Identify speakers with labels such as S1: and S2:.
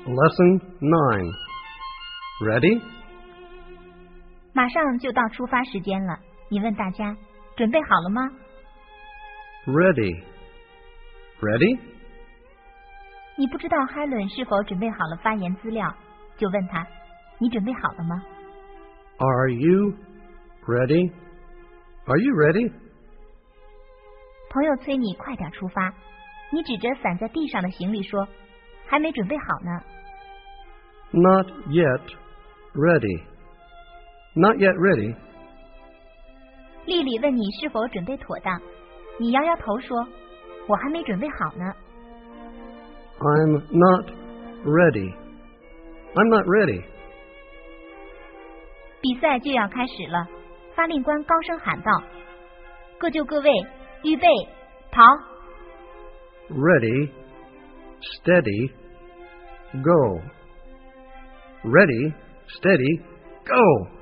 S1: Lesson 9. Ready?
S2: 马上就到出发时间了，你问大家准备好了吗？
S1: Ready. Ready?
S2: 你不知道海伦是否准备好了发言资料，就问他，你准备好了吗？
S1: Are you ready? Are you ready?
S2: 朋友催你快点出发，你指着散在地上的行李说，还没准备好呢。
S1: Not yet ready. Not yet ready.
S2: 丽丽问你是否准备妥当，你摇摇头说，我还没准备好呢。
S1: I'm not ready. I'm not ready.
S2: 比赛就要开始了，发令官高声喊道，各就各位，预备，跑！
S1: Ready, steady, go. Ready, steady, go.